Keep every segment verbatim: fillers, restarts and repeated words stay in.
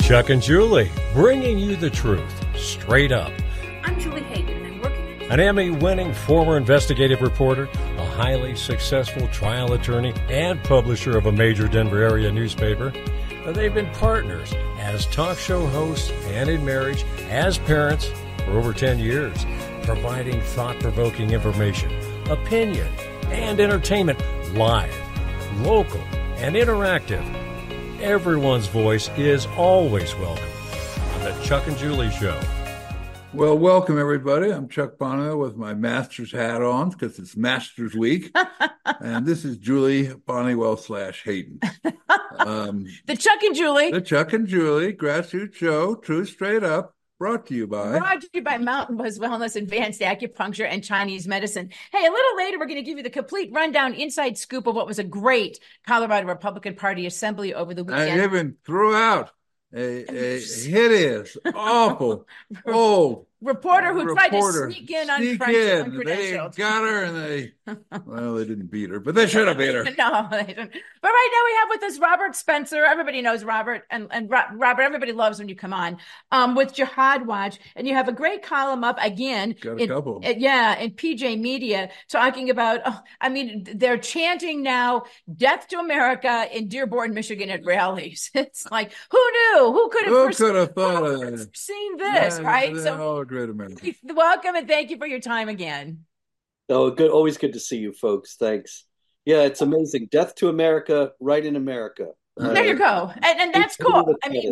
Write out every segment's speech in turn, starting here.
Chuck and Julie, bringing you the truth, straight up. I'm Julie Hayden, and working at... An Emmy-winning former investigative reporter, a highly successful trial attorney, and publisher of a major Denver area newspaper. They've been partners as talk show hosts and in marriage, as parents, for over ten years, providing thought-provoking information, opinion, and entertainment live, local, and interactive. Everyone's voice is always welcome on the Chuck and Julie Show. Well, welcome, everybody. I'm Chuck Bonnewell with my master's hat on because it's Master's Week. And this is Julie Bonnewell slash Hayden. Um, the Chuck and Julie. The Chuck and Julie Grassroots Show, Truth Straight Up, brought to you by... Brought to you by Mountain Buzz Wellness, Advanced Acupuncture, and Chinese Medicine. Hey, a little later, we're going to give you the complete rundown, inside scoop of what was a great Colorado Republican Party assembly over the weekend. I even threw out a, a hideous, awful, old reporter who reporter. tried to sneak in on sneak in. They got her and they, well, they didn't beat her, but they should have beat her. No, they didn't. But right now we have with us Robert Spencer. Everybody knows Robert, and, and Robert, everybody loves when you come on, um, with Jihad Watch. And you have a great column up again. Got a in, couple. In, yeah, in P J Media, talking about, oh, I mean, they're chanting now, death to America in Dearborn, Michigan at rallies. It's like, who knew? Who could have, who pers- could have thought who of could that? have seen this, yeah, right? So, oh, great America. Welcome and thank you for your time again. Oh, good. Always good to see you folks. Thanks. Yeah, it's amazing. Death to America, right in America. Uh, there you go. And and that's cool. I mean,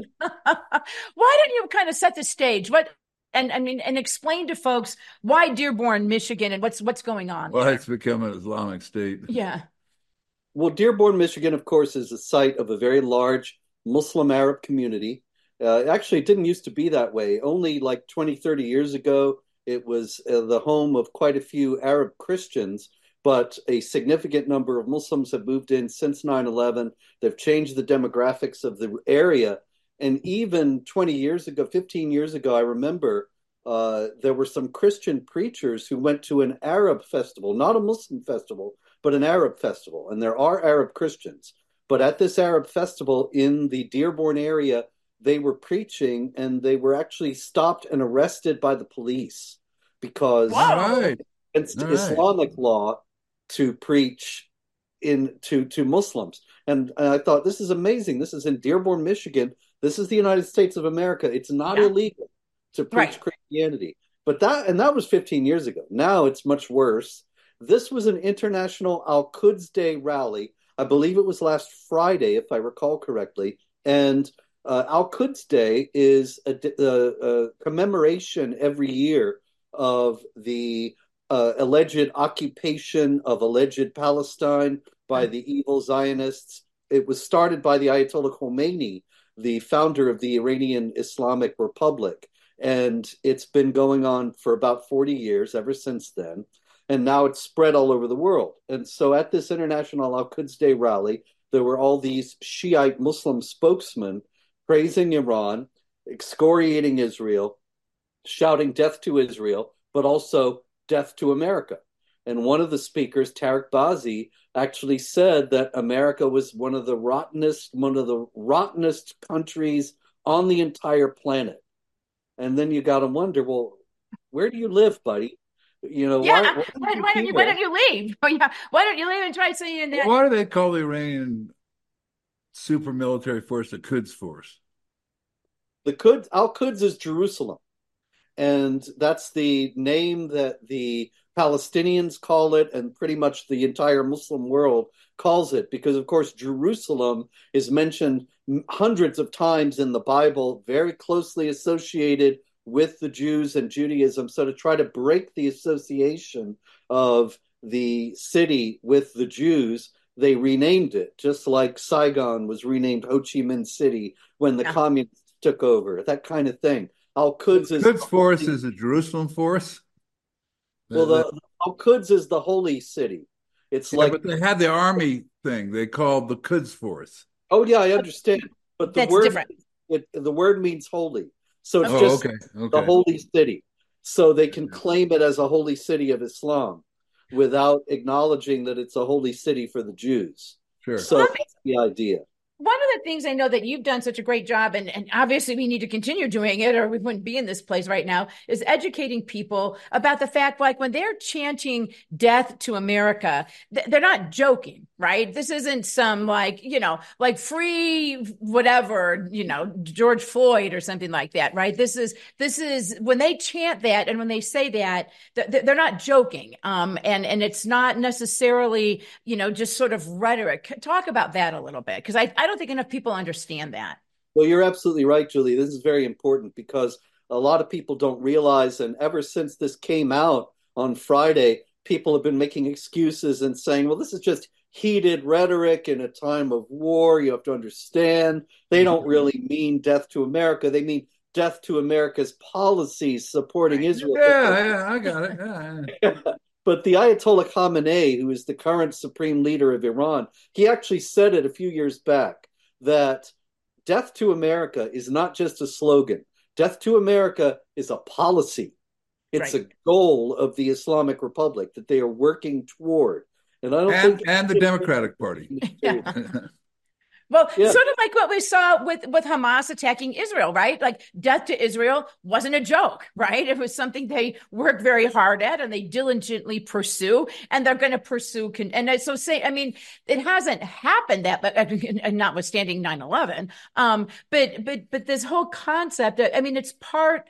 why don't you kind of set the stage? What and I mean and explain to folks why Dearborn, Michigan, and what's what's going on? Well, there. It's become an Islamic state. Yeah. Well, Dearborn, Michigan, of course, is the site of a very large Muslim Arab community. Uh, actually, it didn't used to be that way. Only like twenty, thirty years ago, it was uh, the home of quite a few Arab Christians, but a significant number of Muslims have moved in since nine eleven. They've changed the demographics of the area. And even twenty years ago, fifteen years ago, I remember uh, there were some Christian preachers who went to an Arab festival, not a Muslim festival, but an Arab festival. And there are Arab Christians. But at this Arab festival in the Dearborn area, they were preaching and they were actually stopped and arrested by the police because right. it's right. Islamic law to preach in to, to Muslims. And, and I thought, this is amazing. This is in Dearborn, Michigan. This is the United States of America. It's not yeah. illegal to preach right. Christianity. But that, and that was fifteen years ago. Now it's much worse. This was an international Al-Quds Day rally. I believe it was last Friday, if I recall correctly. And uh, Al-Quds Day is a, a, a commemoration every year of the uh, alleged occupation of alleged Palestine by the evil Zionists. It was started by the Ayatollah Khomeini, the founder of the Iranian Islamic Republic. And it's been going on for about forty years, ever since then. And now it's spread all over the world. And so at this International Al-Quds Day rally, there were all these Shiite Muslim spokesmen praising Iran, excoriating Israel, shouting death to Israel, but also death to America. And one of the speakers, Tariq Bazi, actually said that America was one of the rottenest, one of the rottenest countries on the entire planet. And then you got to wonder, well, where do you live, buddy? You know, yeah. why, why, why, don't you, why don't you leave? Oh, yeah. Why don't you leave and try saying in that? Why do they call the Iranian super military force the Quds Force? The Quds, Al-Quds is Jerusalem. And that's the name that the Palestinians call it, and pretty much the entire Muslim world calls it, because, of course, Jerusalem is mentioned hundreds of times in the Bible, very closely associated with the Jews and Judaism. So to try to break the association of the city with the Jews, they renamed it, just like Saigon was renamed Ho Chi Minh City when the yeah. communists took over, that kind of thing. Al-Quds is Quds Force is a Jerusalem force. Well, the, the Al-Quds is the holy city. It's yeah, like, but they had the army thing they called the Quds Force. Oh yeah, I understand. But the That's word different. It, the word means holy. So it's oh, just okay, okay. the holy city. So they can claim it as a holy city of Islam without acknowledging that it's a holy city for the Jews. Sure. So that's the idea. One of the things I know that you've done such a great job, and, and obviously we need to continue doing it or we wouldn't be in this place right now, is educating people about the fact, like when they're chanting death to America, th- they're not joking, right? This isn't some like, you know, like free whatever, you know, George Floyd or something like that, right? This is, this is when they chant that and when they say that, th- they're not joking. Um, and, and it's not necessarily, you know, just sort of rhetoric. Talk about that a little bit, because I, I don't think enough people understand that. Well, you're absolutely right, Julie. This is very important because a lot of people don't realize, and ever since this came out on Friday, people have been making excuses and saying, well, this is just heated rhetoric in a time of war. You have to understand they don't really mean death to America. They mean death to America's policies supporting Israel. Yeah, yeah, I got it. Yeah. But the Ayatollah Khamenei, who is the current supreme leader of Iran, he actually said it a few years back that death to America is not just a slogan. Death to America is a policy. It's right. a goal of the Islamic Republic that they are working toward. And I don't and, think and the Democratic Party. Yeah. Well, yeah. Sort of like what we saw with, with Hamas attacking Israel, right? Like death to Israel wasn't a joke, right? It was something they work very hard at and they diligently pursue, and they're going to pursue. Con- and so say, I mean, it hasn't happened that, but uh, notwithstanding nine eleven, um, but, but, but this whole concept, I mean, it's part,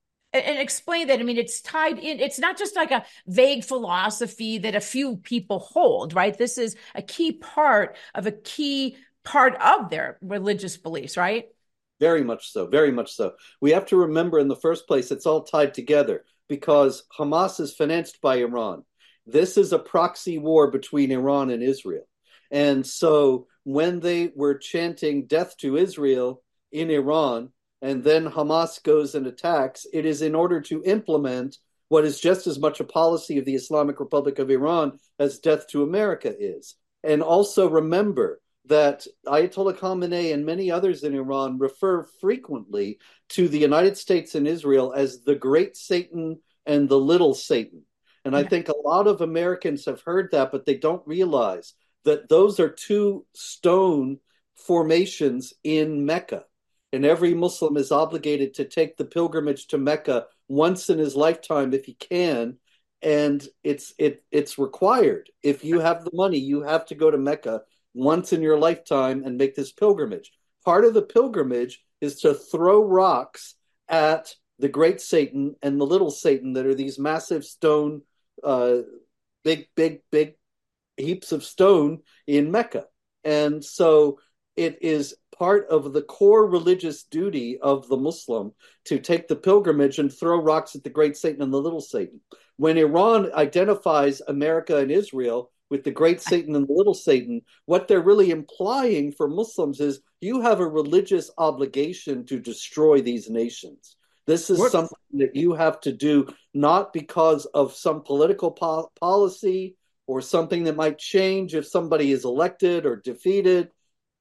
and explain that. I mean, it's tied in. It's not just like a vague philosophy that a few people hold, right? This is a key part of a key part of their religious beliefs, right? Very much so, very much so. We have to remember in the first place, it's all tied together because Hamas is financed by Iran. This is a proxy war between Iran and Israel. And so when they were chanting death to Israel in Iran, and then Hamas goes and attacks, it is in order to implement what is just as much a policy of the Islamic Republic of Iran as death to America is. And also remember that Ayatollah Khamenei and many others in Iran refer frequently to the United States and Israel as the great Satan and the little Satan. And yeah. I think a lot of Americans have heard that, but they don't realize that those are two stone formations in Mecca. And every Muslim is obligated to take the pilgrimage to Mecca once in his lifetime if he can. And it's it it's required. If you have the money, you have to go to Mecca once in your lifetime and make this pilgrimage. Part of the pilgrimage is to throw rocks at the great Satan and the little Satan that are these massive stone, uh, big, big, big heaps of stone in Mecca. And so it is part of the core religious duty of the Muslim to take the pilgrimage and throw rocks at the great Satan and the little Satan. When Iran identifies America and Israel with the great Satan and the little Satan, what they're really implying for Muslims is you have a religious obligation to destroy these nations. This is what? something that you have to do not because of some political po- policy or something that might change if somebody is elected or defeated.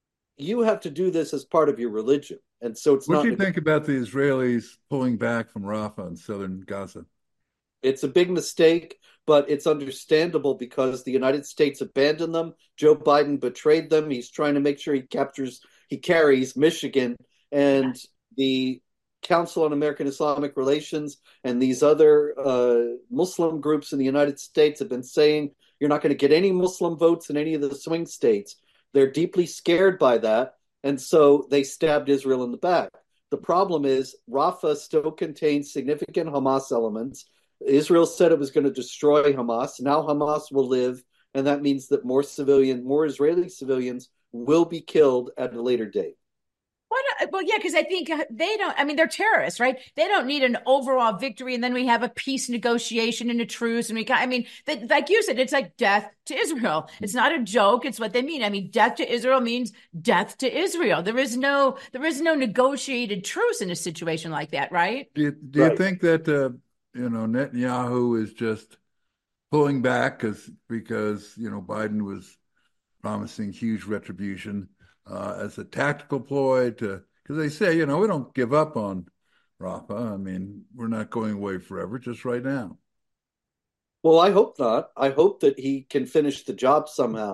You have to do this as part of your religion. And so it's what not. What do you think about the Israelis pulling back from Rafah in southern Gaza? It's a big mistake, but it's understandable because the United States abandoned them. Joe Biden betrayed them. He's trying to make sure he captures, he carries Michigan, and the Council on American Islamic Relations and these other uh, Muslim groups in the United States have been saying you're not going to get any Muslim votes in any of the swing states. They're deeply scared by that, and so they stabbed Israel in the back. The problem is Rafah still contains significant Hamas elements. Israel said it was going to destroy Hamas. Now Hamas will live, and that means that more civilian, more Israeli civilians will be killed at a later date. What, well, yeah, because I think they don't, I mean, they're terrorists, right? They don't need an overall victory, and then we have a peace negotiation and a truce, and we got, I mean, they, like you said, it's like death to Israel. It's not a joke. It's what they mean. I mean, death to Israel means death to Israel. There is no, there is no negotiated truce in a situation like that, right? Do you, do right. you think that, uh, you know, Netanyahu is just pulling back because, because, you know, Biden was promising huge retribution uh, as a tactical ploy to, because they say, you know, we don't give up on Rafah. I mean, we're not going away forever, just right now. Well, I hope not. I hope that he can finish the job somehow.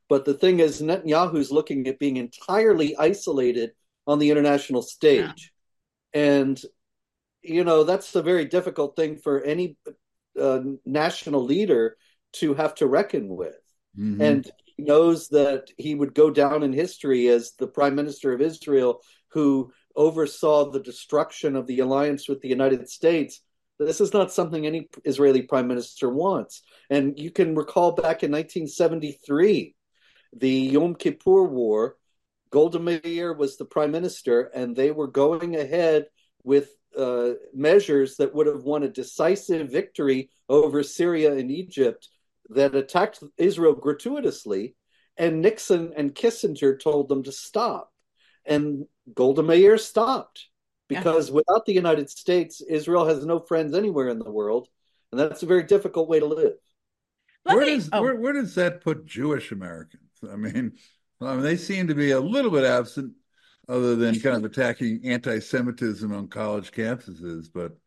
But the thing is, Netanyahu's looking at being entirely isolated on the international stage. Yeah. And, you know, that's a very difficult thing for any uh, national leader to have to reckon with. Mm-hmm. And he knows that he would go down in history as the prime minister of Israel who oversaw the destruction of the alliance with the United States. This is not something any Israeli prime minister wants. And you can recall back in nineteen seventy-three, the Yom Kippur War, Golda Meir was the prime minister, and they were going ahead with uh, measures that would have won a decisive victory over Syria and Egypt that attacked Israel gratuitously. And Nixon and Kissinger told them to stop. And Golda Meir stopped. Because yeah. without the United States, Israel has no friends anywhere in the world. And that's a very difficult way to live. Where does, oh. where, where does that put Jewish Americans? I mean, I mean, they seem to be a little bit absent, other than kind of attacking anti-Semitism on college campuses. But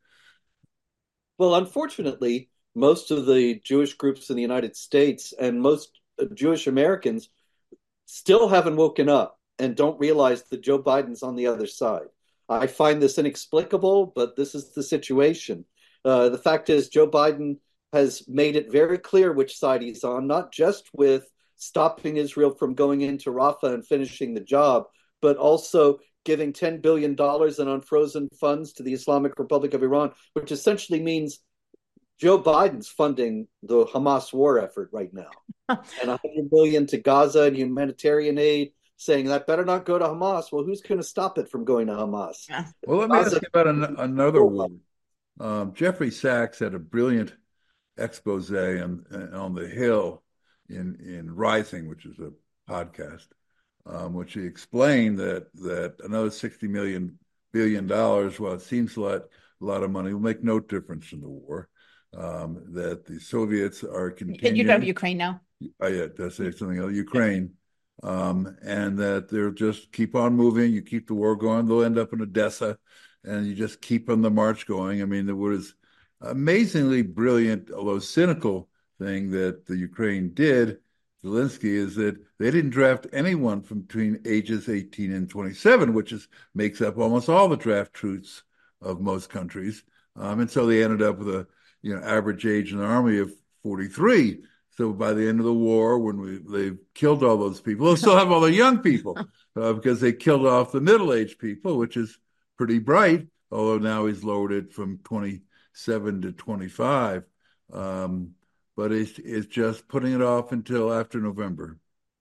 well, unfortunately, most of the Jewish groups in the United States and most Jewish Americans still haven't woken up and don't realize that Joe Biden's on the other side. I find this inexplicable, but this is the situation. Uh, the fact is, Joe Biden has made it very clear which side he's on, not just with stopping Israel from going into Rafah and finishing the job, but also giving ten billion dollars in unfrozen funds to the Islamic Republic of Iran, which essentially means Joe Biden's funding the Hamas war effort right now. And one hundred billion dollars to Gaza and humanitarian aid, saying that better not go to Hamas. Well, who's going to stop it from going to Hamas? Yeah. Well, let me Gaza- ask you about an- another one. Um, Jeffrey Sachs had a brilliant expose on, on the Hill in, in Rising, which is a podcast, um, which he explained that that another sixty million billion dollars, well, it seems like a lot of money, will make no difference in the war. Um, that the Soviets are continuing. You're talking about Ukraine now? Oh, yeah, to say something else, Ukraine. Um, and that they'll just keep on moving. You keep the war going, they'll end up in Odessa, and you just keep on the march going. I mean, there was amazingly brilliant, although cynical, thing that the Ukraine did, Zelensky, is that they didn't draft anyone from between ages eighteen and twenty-seven, which is makes up almost all the draft troops of most countries. Um, and so they ended up with a you know average age in the army of forty-three. So by the end of the war, when we they've killed all those people, they'll still have all the young people uh, because they killed off the middle-aged people, which is pretty bright, although now he's lowered it from twenty-seven to twenty-five. Um, but it's, it's just putting it off until after November.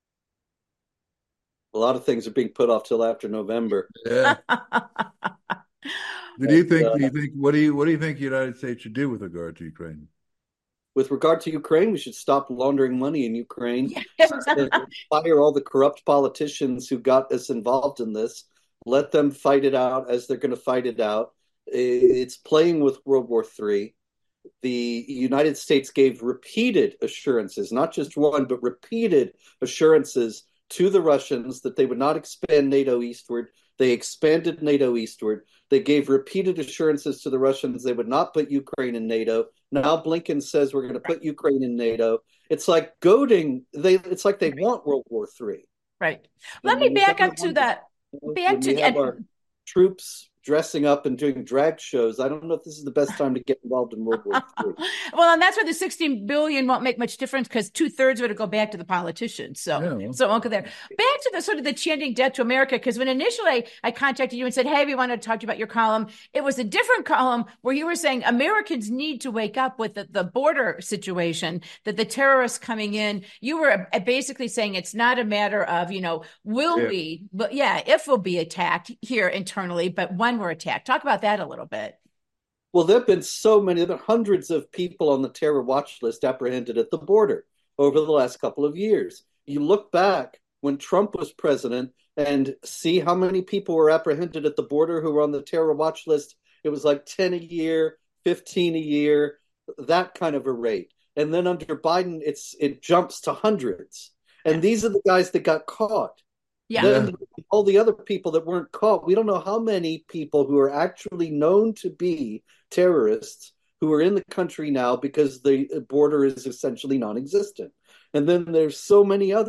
A lot of things are being put off till after November. Yeah. Do you think? Uh, do you think? What do you? What do you think the United States should do with regard to Ukraine? With regard to Ukraine, we should stop laundering money in Ukraine, fire all the corrupt politicians who got us involved in this, let them fight it out as they're going to fight it out. It's playing with World War Three. The United States gave repeated assurances, not just one, but repeated assurances to the Russians that they would not expand NATO eastward. They expanded NATO eastward. They gave repeated assurances to the Russians they would not put Ukraine in NATO. Now Blinken says we're going to put Ukraine in NATO. It's like goading. They. It's like they want World War Three. Right. Let me back up to that. Back to the troops dressing up and doing drag shows. I don't know if this is the best time to get involved in World War Three. Well, and that's why the sixteen billion won't make much difference because two thirds of it will go back to the politicians. So, yeah. so it won't go there. Back to the sort of the chanting debt to America, because when initially I contacted you and said, "Hey, we want to talk to you about your column," it was a different column where you were saying Americans need to wake up with the, the border situation, that the terrorists coming in. You were basically saying it's not a matter of, you know, will yeah. we, but yeah, if we'll be attacked here internally, but when we're attacked. Talk about that a little bit. Well, there have been so many, there have been hundreds of people on the terror watch list apprehended at the border over the last couple of years. You look back when Trump was president and see how many people were apprehended at the border who were on the terror watch list. It was like ten a year, fifteen a year, that kind of a rate. And then under Biden, it's it jumps to hundreds. And these are the guys that got caught. Yeah. Then all the other people that weren't caught, we don't know how many people who are actually known to be terrorists who are in the country now because the border is essentially non-existent. And then there's so many others.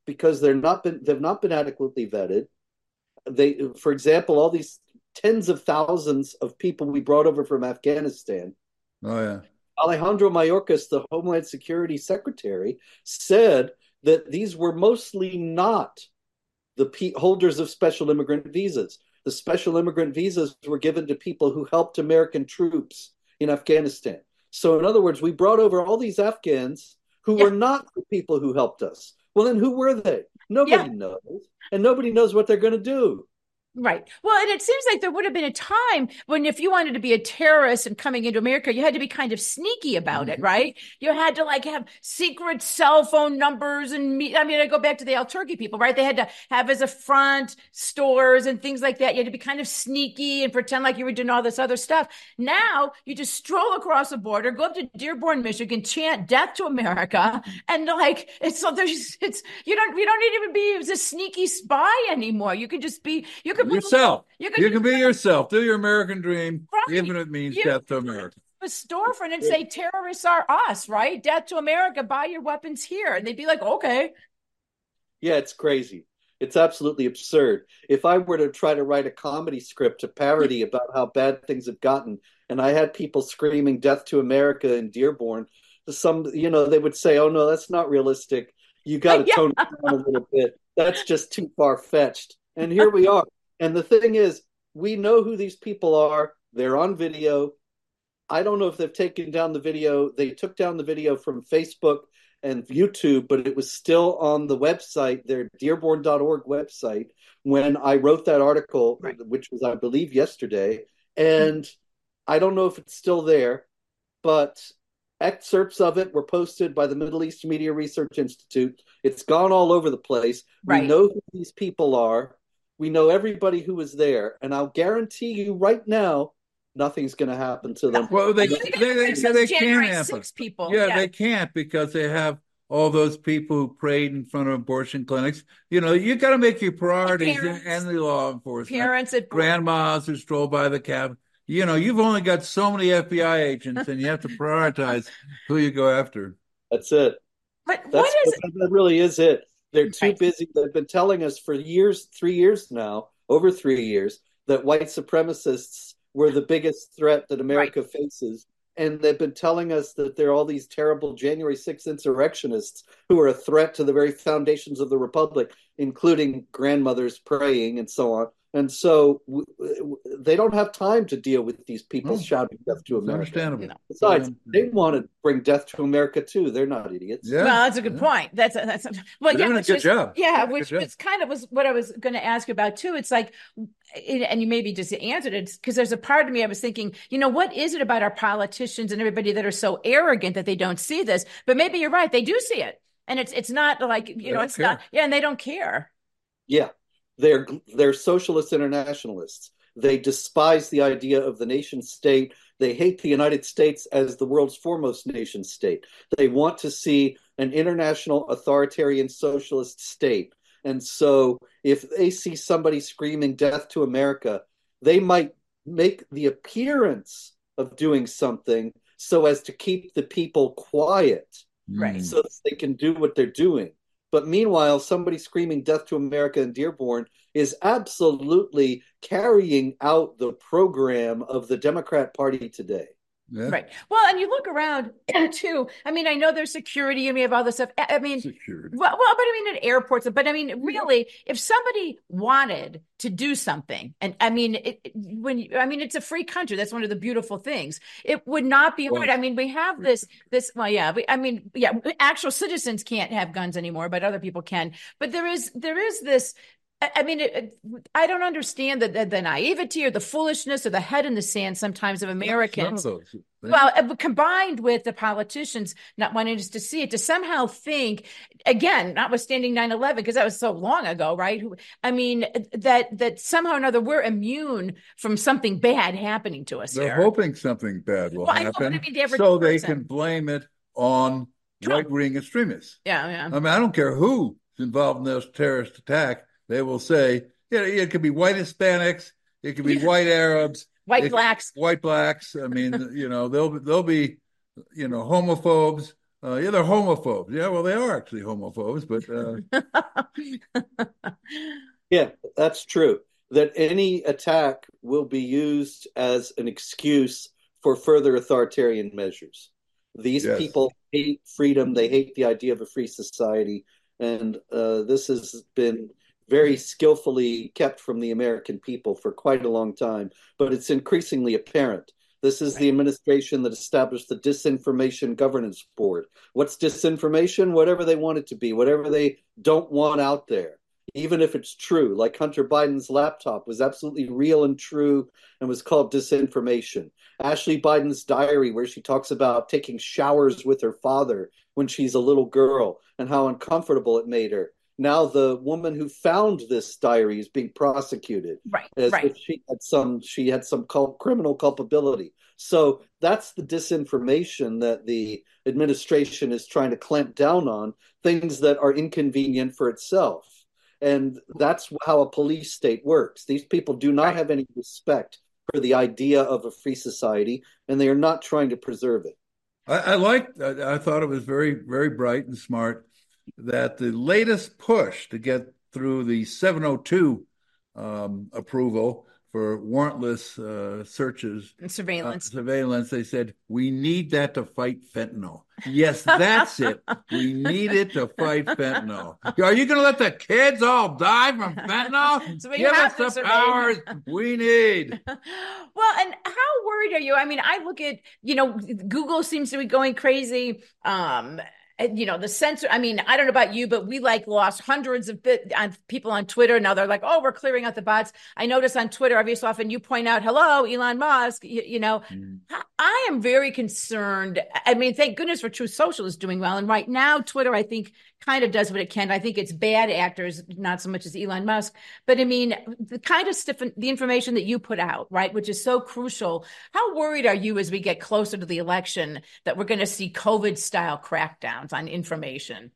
because they're not been they've not been adequately vetted. They, for example, all these tens of thousands of people we brought over from Afghanistan. Oh yeah. Alejandro Mayorkas, the Homeland Security Secretary, said that these were mostly not the pe- holders of special immigrant visas. The special immigrant visas were given to people who helped American troops in Afghanistan. So, in other words, we brought over all these Afghans who yeah. were not the people who helped us. Well, then who were they? Nobody yeah. knows. And nobody knows what they're going to do. Right. Well, and it seems like there would have been a time when if you wanted to be a terrorist and coming into America, you had to be kind of sneaky about it, right? You had to like have secret cell phone numbers and me- I mean, I go back to the Al-Turki people, right? They had to have as a front stores and things like that. You had to be kind of sneaky and pretend like you were doing all this other stuff. Now you just stroll across the border, go up to Dearborn, Michigan, chant "Death to America," and like it's so there's it's you don't you don't need to even be a sneaky spy anymore. You can just be you can. Yourself. You can, you can be yourself. Do your American dream, right. even if it means you, death to America. A storefront and say, terrorists are us, right? Death to America, buy your weapons here. And they'd be like, okay. Yeah, it's crazy. It's absolutely absurd. If I were to try to write a comedy script to parody about how bad things have gotten, and I had people screaming death to America in Dearborn, some, you know, they would say, oh, no, that's not realistic. You got to yeah. tone it down a little bit. That's just too far-fetched. And here we are. And the thing is, we know who these people are. They're on video. I don't know if they've taken down the video. They took down the video from Facebook and YouTube, but it was still on the website, their dearborn dot org website, when I wrote that article, right. which was, I believe, yesterday. And mm-hmm. I don't know if it's still there, but excerpts of it were posted by the Middle East Media Research Institute. It's gone all over the place. Right. We know who these people are. We know everybody who was there, and I'll guarantee you right now, nothing's going to happen to them. Well, they they, they, they say they can't happen. People. Yeah, yeah, they can't because they have all those people who prayed in front of abortion clinics. You know, you got to make your priorities and, and the law enforcement. Parents at grandmas who stroll by the cab. You know, you've only got so many F B I agents, and you have to prioritize who you go after. That's it. But That's, what is that, that really is it. They're too right. busy. They've been telling us for years, three years now, over three years, that white supremacists were the biggest threat that America right. faces. And they've been telling us that there are all these terrible January sixth insurrectionists who are a threat to the very foundations of the republic, including grandmothers praying and so on. And so w- w- they don't have time to deal with these people oh, shouting death to America. Understandable. Besides, they want to bring death to America too. They're not idiots. Yeah. Well, that's a good yeah. point. That's a, that's a, well, They're yeah, doing a good is, job. Yeah, which is kind of was what I was going to ask about too. It's like, and you maybe just answered it because there's a part of me I was thinking, you know, what is it about our politicians and everybody that are so arrogant that they don't see this? But maybe you're right; they do see it, and it's it's not like you they know, it's care. not. Yeah, and they don't care. Yeah. They're they're socialist internationalists. They despise the idea of the nation state. They hate the United States as the world's foremost nation state. They want to see an international authoritarian socialist state. And so if they see somebody screaming death to America, they might make the appearance of doing something so as to keep the people quiet, right? So that they can do what they're doing. But meanwhile, somebody screaming death to America in Dearborn is absolutely carrying out the program of the Democrat Party today. Yeah. Right. Well, and you look around too. I mean, I know there's security and we have all this stuff. I mean, security. Well, well, but I mean, at airports, but I mean, really, if somebody wanted to do something, and I mean, it, it, when you, I mean, it's a free country. That's one of the beautiful things. It would not be hard. Well, I mean, we have this, this, well, yeah, we, I mean, yeah, actual citizens can't have guns anymore, but other people can. But there is, there is this, I mean, it, it, I don't understand the, the, the naivety or the foolishness or the head in the sand sometimes of Americans. Of well, combined with the politicians not wanting us to see it, to somehow think, again, notwithstanding nine eleven, because that was so long ago, right? I mean, that that somehow or another we're immune from something bad happening to us. They're here. hoping something bad will well, happen, I know, I mean, so they person. can blame it on Trump. right-wing extremists. Yeah, yeah. I mean, I don't care who's involved in this terrorist attack. They will say, yeah, it could be white Hispanics, it could be yeah. white Arabs, white it, blacks, white blacks. I mean, you know, they'll they'll be, you know, homophobes. Uh, yeah, they're homophobes. Yeah, well, they are actually homophobes, but uh... yeah, that's true. That any attack will be used as an excuse for further authoritarian measures. These yes. people hate freedom. They hate the idea of a free society. And uh, this has been very skillfully kept from the American people for quite a long time, but it's increasingly apparent. This is the administration that established the Disinformation Governance Board. What's disinformation? Whatever they want it to be, whatever they don't want out there, even if it's true, like Hunter Biden's laptop was absolutely real and true and was called disinformation. Ashley Biden's diary, where she talks about taking showers with her father when she's a little girl and how uncomfortable it made her. Now the woman who found this diary is being prosecuted, right? As right. if she had some she had some cul- criminal culpability. So that's the disinformation that the administration is trying to clamp down on, things that are inconvenient for itself. And that's how a police state works. These people do not right. have any respect for the idea of a free society, and they are not trying to preserve it. I, I liked. I, I thought it was very, very bright and smart that the latest push to get through the seven oh two um, approval for warrantless uh, searches and surveillance. Uh, surveillance, they said, we need that to fight fentanyl. Yes, that's it. We need it to fight fentanyl. Are you going to let the kids all die from fentanyl? So Give us the powers we need. Well, and how worried are you? I mean, I look at, you know, Google seems to be going crazy. Um, you know, the censor, I mean, I don't know about you, but we like lost hundreds of bit on people on Twitter. Now they're like, oh, we're clearing out the bots. I notice on Twitter, every so often you point out, hello, Elon Musk, you, you know, mm. I am very concerned. I mean, thank goodness for Truth Social is doing well. And right now, Twitter, I think, kind of does what it can. I think it's bad actors, not so much as Elon Musk. But I mean, the kind of stuff, the information that you put out, right, which is so crucial. How worried are you as we get closer to the election that we're going to see COVID style crackdowns on information?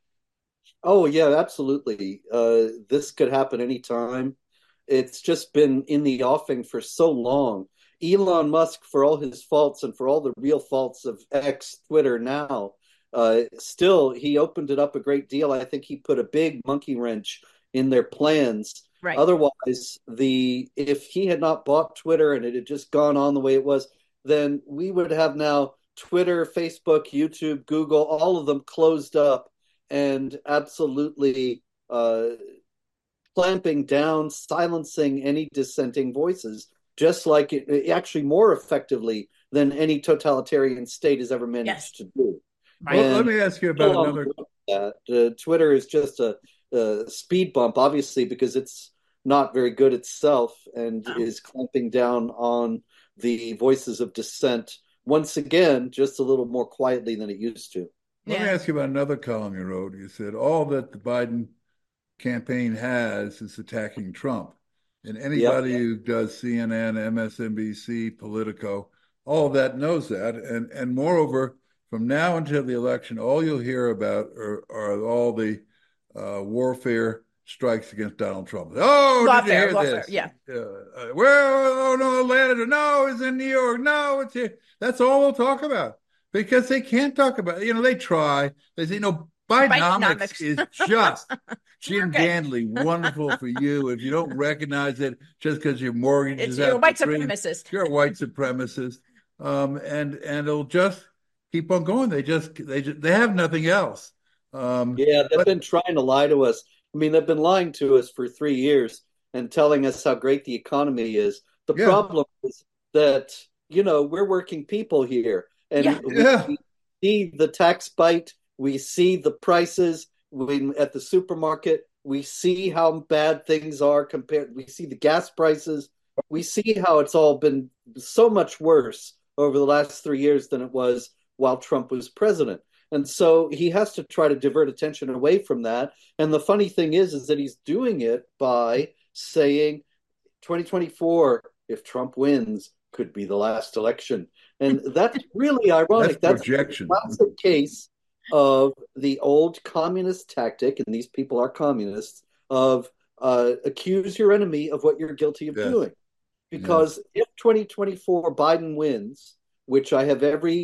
Oh, yeah, absolutely. Uh, this could happen anytime. It's just been in the offing for so long. Elon Musk, for all his faults and for all the real faults of X, Twitter now, Uh, still, he opened it up a great deal. I think he put a big monkey wrench in their plans. Right. Otherwise, the if he had not bought Twitter and it had just gone on the way it was, then we would have now Twitter, Facebook, YouTube, Google, all of them closed up and absolutely uh, clamping down, silencing any dissenting voices, just like it, actually more effectively than any totalitarian state has ever managed yes. to do. Well, let me ask you about um, another. That. Uh, Twitter is just a, a speed bump, obviously, because it's not very good itself and oh. is clamping down on the voices of dissent once again, just a little more quietly than it used to. Let yeah. me ask you about another column you wrote. You said all that the Biden campaign has is attacking Trump. And anybody yep. who does C N N, M S N B C, Politico, all of that knows that. And, and moreover, from now until the election, all you'll hear about are, are all the uh, warfare strikes against Donald Trump. Oh, lawfare, did you hear lawfare, this? Yeah. Uh, well, oh, no, Atlanta. No, it's in New York. No, it's here. That's all we'll talk about because they can't talk about it. You know, they try. They say, no, Bidenomics, Bidenomics. is just Jim okay. Gandley, wonderful for you. If you don't recognize it just because your mortgage it's, is you're a white dream, supremacist. You're a white supremacist. Um, and, and it'll just keep on going. They just they just, they have nothing else. Um, yeah, they've but, been trying to lie to us. I mean, they've been lying to us for three years and telling us how great the economy is. The yeah. problem is that, you know, we're working people here, and yeah. we, Yeah. we see the tax bite. We see the prices we, at the supermarket. We see how bad things are compared. We see the gas prices. We see how it's all been so much worse over the last three years than it was while Trump was president. And so he has to try to divert attention away from that. And the funny thing is, is that he's doing it by saying twenty twenty-four, if Trump wins, could be the last election. And that's really ironic. That's projection. That's a classic case of the old communist tactic, and these people are communists, of uh, accuse your enemy of what you're guilty of yes. doing. Because yes. if twenty twenty-four Biden wins, which I have every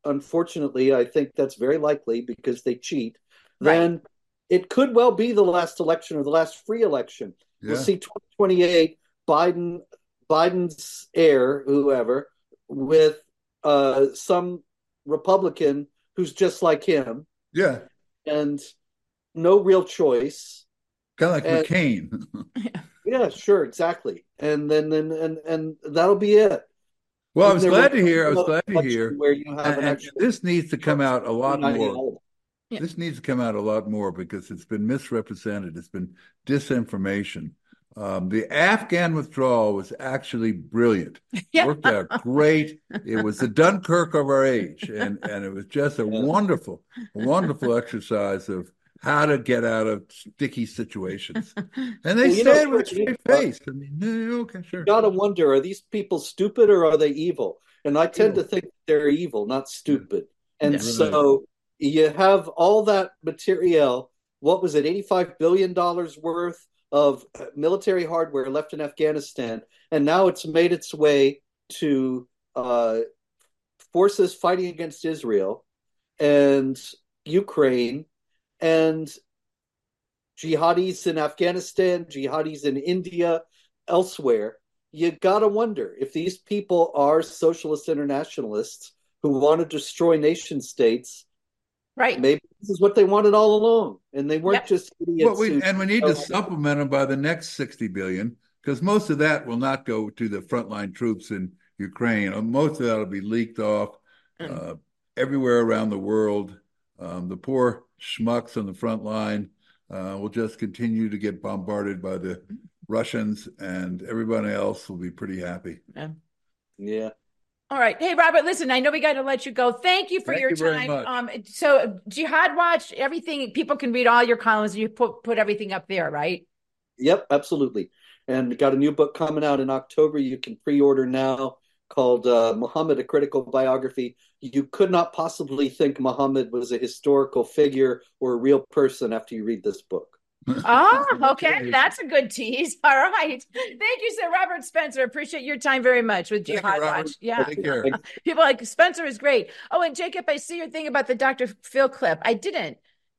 unfortunately, I think that's very likely because they cheat, Right. then it could well be the last election or the last free election. Yeah. We'll see twenty twenty-eight, Biden, Biden's heir, whoever, with uh, some Republican who's just like him, Yeah. and no real choice. Kind of like And- McCain. Yeah, sure, exactly. And then, then, and and that'll be it. Well, I And was there glad will to be hear. I was no glad to election hear. where you have And, an and actual this needs to come out a lot more. ideology. Yeah. This needs to come out a lot more because it's been misrepresented. It's been disinformation. Um, the Afghan withdrawal was actually brilliant. Yeah. Worked out great. It was the Dunkirk of our age, and and it was just a wonderful, wonderful exercise of how to get out of sticky situations. And they Well, you know, said with a you- straight face. I mean, eh, okay, sure. You gotta wonder: are these people stupid or are they evil? And I tend Evil. to think they're evil, not stupid. And Yeah. so you have all that material. What was it? eighty-five billion dollars worth of military hardware left in Afghanistan, and now it's made its way to uh, forces fighting against Israel and Ukraine and jihadis in Afghanistan, jihadis in India, elsewhere. You gotta wonder if these people are socialist internationalists who want to destroy nation states. Right. Maybe this is what they wanted all along, and they weren't Yep. just idiots. Well, we, who- and we need to supplement them by the next sixty billion, because most of that will not go to the frontline troops in Ukraine. Uh, Most of that will be leaked off uh, everywhere around the world. Um, the poor schmucks on the front line uh, will just continue to get bombarded by the Russians, and everybody else will be pretty happy. Yeah. yeah. All right. Hey, Robert, listen, I know we got to let you go. Thank you for Thank your you very time. much. Um, so Jihad Watch, everything, people can read all your columns. You put, put everything up there, right? Yep, absolutely. And got a new book coming out in October. You can pre-order now, called uh, Muhammad, A Critical Biography. You could not possibly think Muhammad was a historical figure or a real person after you read this book. Oh, okay. That's a good tease. All right. Thank you, sir. Robert Spencer. Appreciate your time very much with Thank you, Jihad Robert. Watch. Yeah. Take care. People like Spencer is great. Oh, and Jacob, I see your thing about the Doctor Phil clip. I didn't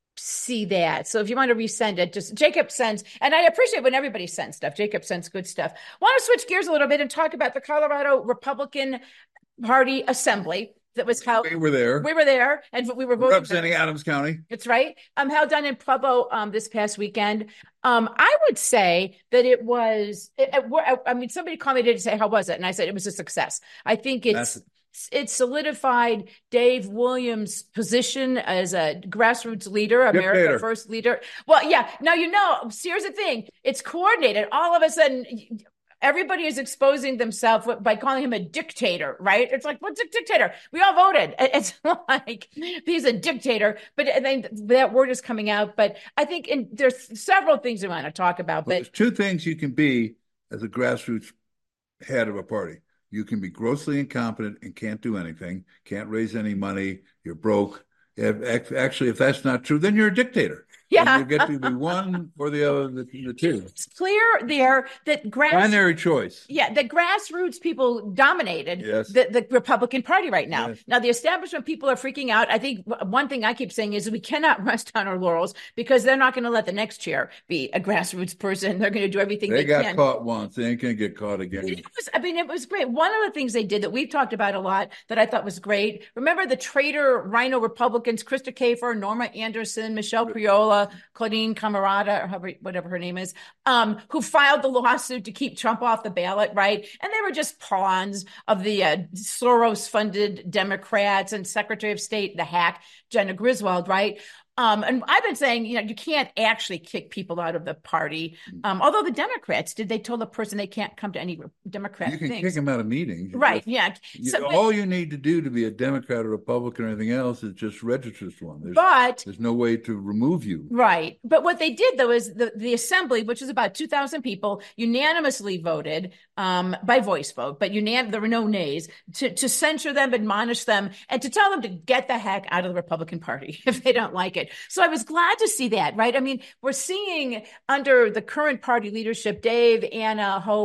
see that. So if you want to resend it, just Jacob sends, and I appreciate when everybody sends stuff. Jacob sends good stuff. Want to switch gears a little bit and talk about the Colorado Republican Party Assembly that was held. We were there. We were there, and we were voting. Representing Adams County. That's right. Um, held down in Pueblo um, this past weekend. Um, I would say that it was. It, it, I mean, somebody commented to say, "How was it?" And I said it was a success. I think it's Massive. it solidified Dave Williams' position as a grassroots leader, America Dictator. First leader. Well, yeah. Now you know. Here's the thing: it's coordinated. All of a sudden. Everybody is exposing themselves by calling him a dictator, right? It's like, what's a dictator? We all voted. It's like he's a dictator, but I think that word is coming out. But I think in, there's several things we want to talk about. Well, But there's two things you can be as a grassroots head of a party. You can be grossly incompetent and can't do anything, can't raise any money, you're broke. If, actually, if that's not true, then you're a dictator. yeah, And you get to be one or the other, the, the two. it's clear there that grass. Binary choice. Yeah, the grassroots people dominated Yes. the, the Republican Party right now. Yes. Now, the establishment people are freaking out. I think one thing I keep saying is we cannot rest on our laurels because they're not going to let the next chair be a grassroots person. They're going to do everything they, They got can. caught once. They ain't going to get caught again. It was, I mean, it was great. One of the things they did that we've talked about a lot that I thought was great. Remember the traitor Rhino Republicans, Krista Kafer, Norma Anderson, Michelle Priola, Claudine Camarada, or however, whatever her name is, um, who filed the lawsuit to keep Trump off the ballot, right? And they were just pawns of the uh, Soros-funded Democrats and Secretary of State, the hack, Jenna Griswold, right? Um, and I've been saying, you know, you can't actually kick people out of the party. Um, although the Democrats did, they told the person they can't come to any Democrat You can things. kick them out of meetings. You Right. just- Yeah. you- So, but, all you need to do to be a Democrat or Republican or anything else is just register for one. There's, but there's no way to remove you. right. But what they did, though, is the, the assembly, which is about two thousand people, unanimously voted um, by voice vote, but unan- there were no nays, to, to censure them, admonish them, and to tell them to get the heck out of the Republican Party if they don't like it. So I was glad to see that, right? I mean, we're seeing under the current party leadership, Dave, Anna, Hope,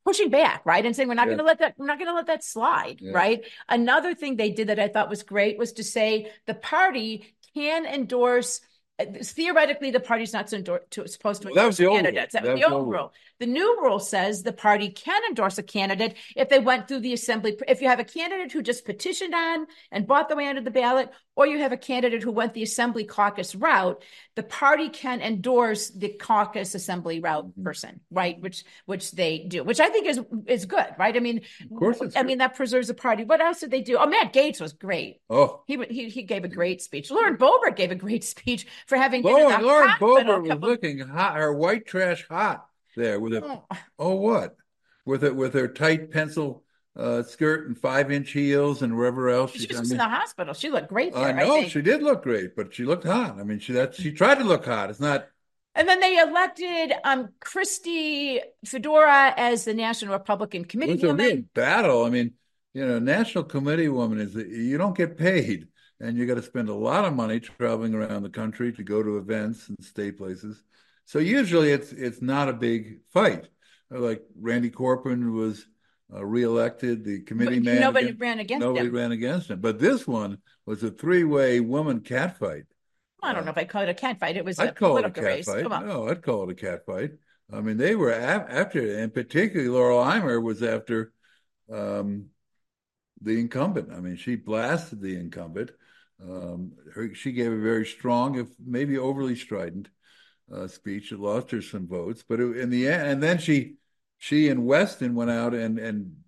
pushing back, right? And saying, we're not Yeah. going to let that, we're not going to let that slide, Yeah. right? Another thing they did that I thought was great was to say the party can endorse, theoretically, the party's not to endorse, to, supposed to Well, that was the old candidates. rule. That was the old rule. The new rule says the party can endorse a candidate if they went through the assembly. If you have a candidate who just petitioned on and bought their way onto the ballot, or you have a candidate who went the assembly caucus route, the party can endorse the caucus assembly route person, right? Which which they do, which I think is is good, right? I mean, Of course it's I good. mean that preserves the party. What else did they do? Oh, Matt Gaetz was great. Oh, He he he gave a great speech. Lauren Boebert gave a great speech for having been Lauren, in the Lauren hospital a Boebert was couple- looking hot, her white trash hot there with a Oh. oh what with it with her tight pencil uh, skirt and five inch heels and wherever else She was I just mean, in the hospital. She looked great there. I I know think. she did look great, but she looked hot. I mean, she that she tried to look hot. It's not. And then they elected um Christy Fedora as the National Republican It Committee was a real woman. battle. I mean, you know, National Committee woman is that you don't get paid, and you got to spend a lot of money traveling around the country to go to events and stay places. So usually it's it's not a big fight. Like Randy Corporon was uh, reelected, the committee But man. nobody against, ran against nobody him. ran against him. But this one was a three-way woman catfight. I don't know if I call it a catfight. It was a I'd call it a political race. catfight. Come on. No, I'd call it a catfight. I mean, they were af- after, and particularly Laurel Eimer was after um, the incumbent. I mean, she blasted the incumbent. Um, her, she gave a very strong, if maybe overly strident, uh, speech. It lost her some votes, but it, in the end, and then she, she and Weston went out and and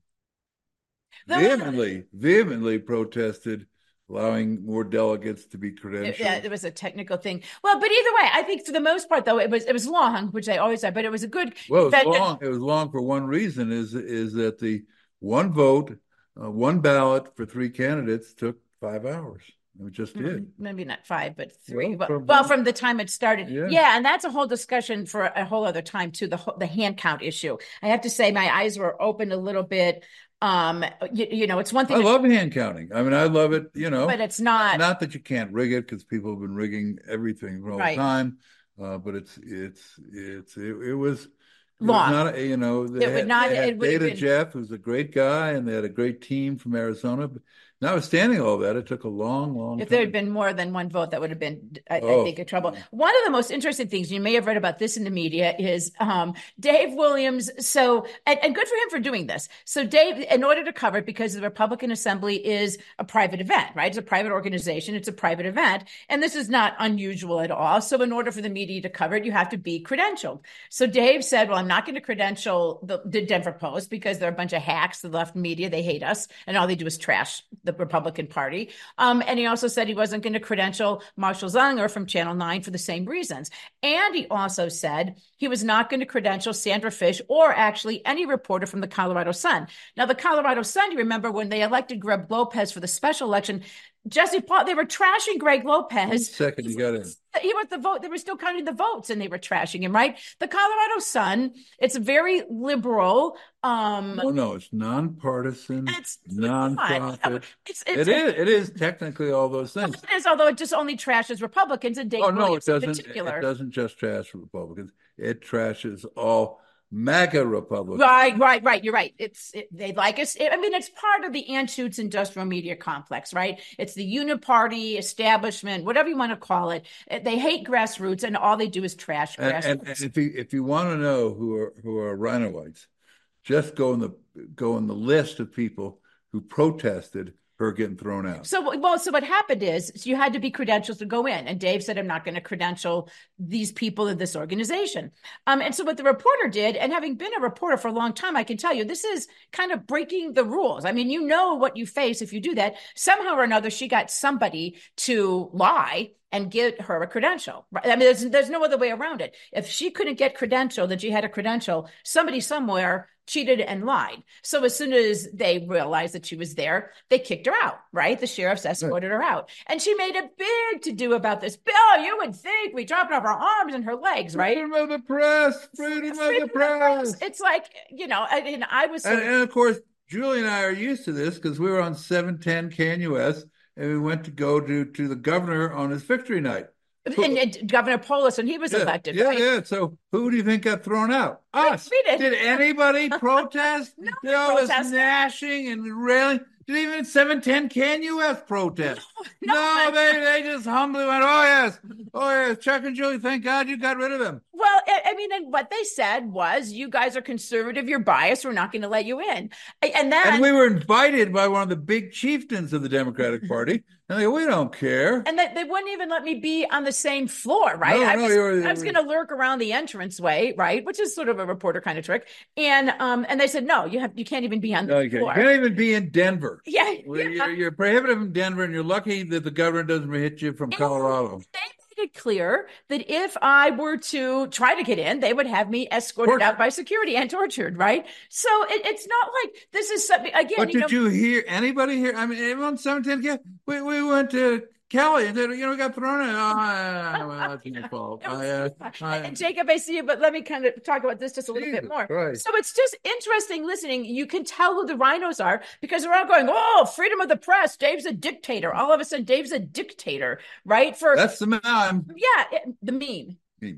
vehemently, vehemently protested allowing more delegates to be credentialed. Yeah, it was a technical thing. Well, but either way, I think for the most part, though, it was it was long, which I always say, but it was a good. Well, it was that, long. It was long for one reason: is is that the one vote, uh, one ballot for three candidates took five hours. It just did. Maybe not five, but three. Well, Well, from, well, from the time it started. Yeah. yeah, and that's a whole discussion for a whole other time too. The the hand count issue. I have to say, my eyes were opened a little bit. Um, you, you know, it's one thing. I to, love hand counting. I mean, I love it. You know, but it's not. Not that you can't rig it, because people have been rigging everything for all Right. the time. Uh, but it's it's it's it, it was. It Long. was not, you know, they It would had, not- they had it would have Data been- Jeff, who's a great guy, and they had a great team from Arizona. But notwithstanding all that, it took a long, long If time. there had been more than one vote, that would have been, I, Oh. I think, in trouble. One of the most interesting things, you may have read about this in the media, is um, Dave Williams. So, and, and good for him for doing this. So Dave, in order to cover it, because the Republican Assembly is a private event, right? It's a private organization. It's a private event. And this is not unusual at all. So in order for the media to cover it, you have to be credentialed. So Dave said, well, I'm not going to credential the, the Denver Post because they're a bunch of hacks, the left media, they hate us. And all they do is trash the Republican Party. Um, and he also said he wasn't going to credential Marshall Zanger from Channel nine for the same reasons. And he also said he was not going to credential Sandra Fish or actually any reporter from the Colorado Sun. Now, the Colorado Sun, you remember when they elected Greg Lopez for the special election, Jesse Paul, they were trashing Greg Lopez. Second, you got in. He was the vote. They were still counting the votes and they were trashing him, right? The Colorado Sun, it's very liberal. Um, No, no, it's nonpartisan, it's nonprofit. It's, it's, It is. It is technically all those things. It is, although it just only trashes Republicans and Dave Oh no, it Williams in doesn't. particular. It doesn't just trash Republicans. It trashes all MAGA Republicans. Right, right, right. You're right. It's it, they like us. I mean, it's part of the Anschutz industrial media complex, right? It's the uniparty establishment, whatever you want to call it. They hate grassroots, and all they do is trash And, grassroots. and, and if you if you want to know who are who are Rhinoites, just go in the go in the list of people who protested her getting thrown out. So, well, so what happened is so you had to be credentialed to go in. And Dave said, I'm not going to credential these people in this organization. Um, and so what the reporter did, and having been a reporter for a long time, I can tell you, this is kind of breaking the rules. I mean, you know what you face if you do that. Somehow or another, she got somebody to lie and get her a credential. I mean, there's, there's no other way around it. If she couldn't get credentialed, that she had a credential, somebody somewhere cheated and lied. So as soon as they realized that she was there, they kicked her out, right? The sheriffs escorted her out. And she made a big to-do about this. Bill, you would think we chopped off her arms and her legs, right? Freedom of the press, freedom, Freedom of the of press. press. It's like, you know, I mean, I was And, sort of, and of course, Julie and I are used to this because we were on seven ten K N U S and we went to go to, to the governor on his victory night. And, and Governor Polis, when he was yeah, elected, yeah, right? yeah. So who do you think got thrown out? Us. We did. Did anybody protest? No, Did all this protest. gnashing and railing? Did even seven ten Can U S protest? No, No, no, they they just humbly went, oh yes, oh yes, Chuck and Julie, thank God you got rid of them. Well, I, I mean, and what they said was, you guys are conservative, you're biased, we're not going to let you in. And then and we were invited by one of the big chieftains of the Democratic Party, and they go, we don't care. And that they wouldn't even let me be on the same floor, right? No, I no, was, you were- I was going to lurk around the entranceway, right, which is sort of a reporter kind of trick. And um, and they said, no, you have you can't even be on the No, you can't. floor. You can't even be in Denver. Yeah, Well, yeah. You're, you're prohibited from Denver, and you're lucky that the governor doesn't hit you from Colorado. They made it clear that if I were to try to get in, they would have me escorted Tortured. out by security and tortured, right? So it, it's not like this is something, again, But you did know, you hear anybody here? I mean, everyone seventeen, yeah, we, we went to Kelly and said, you know, we got thrown in. Oh, yeah, well, that's your fault. I, uh, I, And Jacob, I see you, but let me kind of talk about this just a little Jesus bit more. Christ. So it's just interesting listening. You can tell who the rhinos are because they're all going, oh, freedom of the press. Dave's a dictator. All of a sudden, Dave's a dictator, right? For That's the meme. yeah, it, the meme.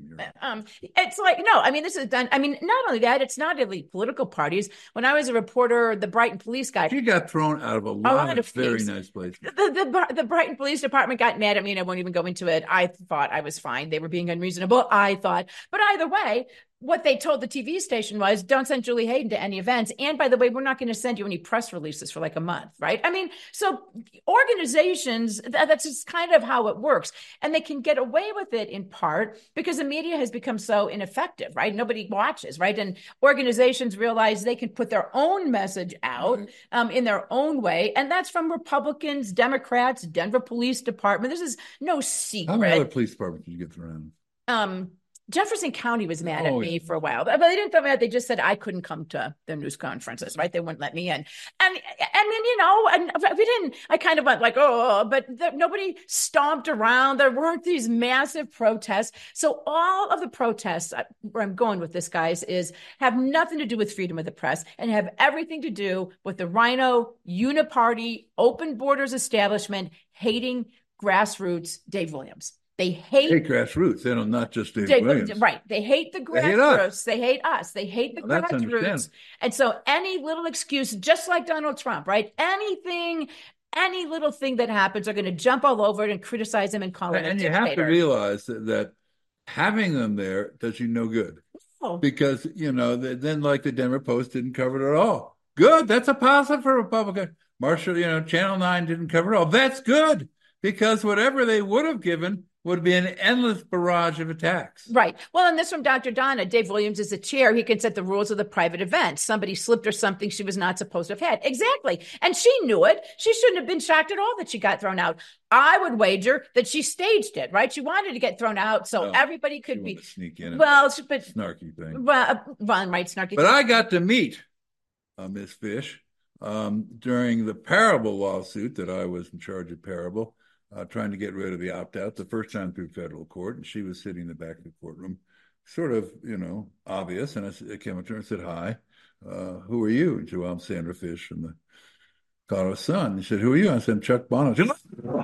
Um, it's like, no, I mean, this is done. I mean, not only that, it's not elite political parties. When I was a reporter, the Brighton police guy, She got thrown out of a lot, lot of of very things. nice places. the, the the Brighton Police Department got mad at me, and I won't even go into it. I thought I was fine. They were being unreasonable, I thought. But either way, what they told the T V station was, don't send Julie Hayden to any events. And by the way, we're not going to send you any press releases for like a month, right? I mean, so organizations, that, that's just kind of how it works. And they can get away with it in part because the media has become so ineffective, right? Nobody watches, right? And organizations realize they can put their own message out um, in their own way. And that's from Republicans, Democrats, Denver Police Department. This is no secret. How many other police departments did you get thrown in? Um, Jefferson County was mad at Oh, me yeah. for a while, but they didn't throw me out. They just said I couldn't come to their news conferences, right? They wouldn't let me in. And, and then, you know, and we didn't, I kind of went like, oh, but the, nobody stomped around. There weren't these massive protests. So all of the protests, where I'm going with this, guys, is have nothing to do with freedom of the press and have everything to do with the Rhino uniparty, open borders establishment, hating grassroots Dave Williams. They hate, Hey, grassroots. They don't, not just Dave Dave, Williams. right. They hate the They hate grassroots. us. They hate us. They hate the Well, that's grassroots. understandable. And so any little excuse, just like Donald Trump, right? Anything, any little thing that happens, are going to jump all over it and criticize him and call him a And you dictator. have to realize that, that having them there does you no good. Oh. Because, you know, the, then like the Denver Post didn't cover it at all. Good. That's a positive for Republican. Marshall, you know, Channel nine didn't cover it all. That's good. Because whatever they would have given would be an endless barrage of attacks. Right. Well, and this from Doctor Donna. Dave Williams is the chair. He can set the rules of the private event. Somebody slipped or something she was not supposed to have had. Exactly. And she knew it. She shouldn't have been shocked at all that she got thrown out. I would wager that she staged it, right? She wanted to get thrown out so No, everybody She could wanted be. to sneak in. Well, she- but Snarky thing. well, uh, well, right, snarky. But I got to meet uh, Miss Fish um, during the Parable lawsuit that I was in charge of Parable, uh, trying to get rid of the opt-out the first time through federal court. And she was sitting in the back of the courtroom, sort of, you know, obvious. And I, I came up to her and said, hi, uh, who are you? And she said, well, I'm Sandra Fish from the Colorado Sun. He said, who are you? I said, I'm Chuck Bono. She said, oh,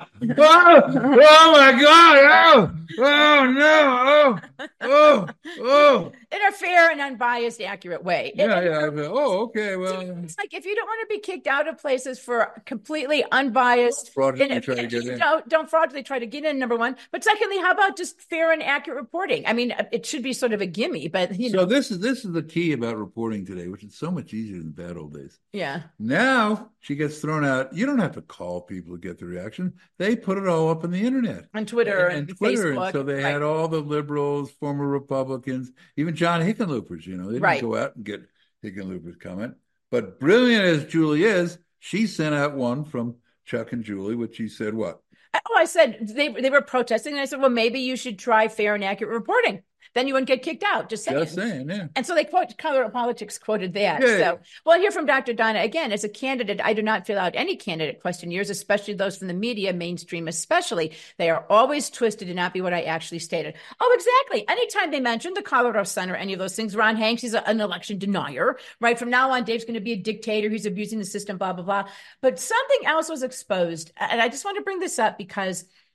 oh my God. Oh, oh no. Oh, oh, oh. In a fair and unbiased, accurate way. Yeah, It- yeah. I said, oh, okay. Well, It's like if you don't want to be kicked out of places for completely unbiased, fraudulently and- try to get in. don't don't fraudulently try to get in. Number one, but secondly, how about just fair and accurate reporting? I mean, it should be sort of a gimme, but you know, So this is this is the key about reporting today, which is so much easier than bad old days. yeah. Now she gets thrown out. You don't have to call people to get the reaction. They put it all up on the internet. On Twitter and, and Twitter. Facebook. And so they right. had all the liberals, former Republicans, even John Hickenloopers, you know, they didn't Right. go out and get Hickenlooper's comment. But brilliant as Julie is, she sent out one from Chuck and Julie, which she said, what? Oh, I said they they were protesting, and I said, well, maybe you should try fair and accurate reporting. Then you wouldn't get kicked out. Just saying. Just saying, yeah. And so they quote Colorado Politics quoted that. Yeah. So, well, I hear from Doctor Donna again. As a candidate, I do not fill out any candidate questionnaires, especially those from the media, mainstream especially. They are always twisted to not be what I actually stated. Oh, exactly. Anytime they mention the Colorado Sun or any of those things, Ron Hanks is a, an election denier, right? From now on, Dave's going to be a dictator. He's abusing the system, blah, blah, blah. But something else was exposed. And I just want to bring this up because